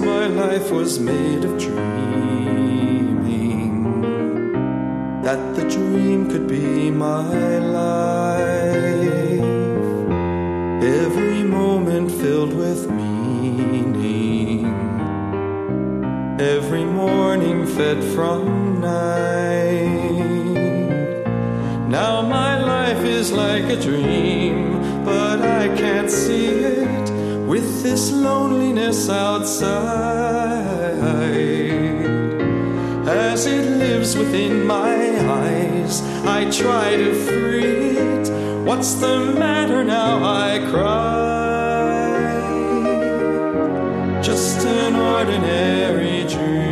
my life was made of dreaming, that the dream could be my life. Every moment filled with meaning, every morning fed from night. Now my life is like a dream, but I can't see it with this loneliness outside. As it lives within my eyes, I try to free it. What's the matter now? I cry. Just an ordinary dream.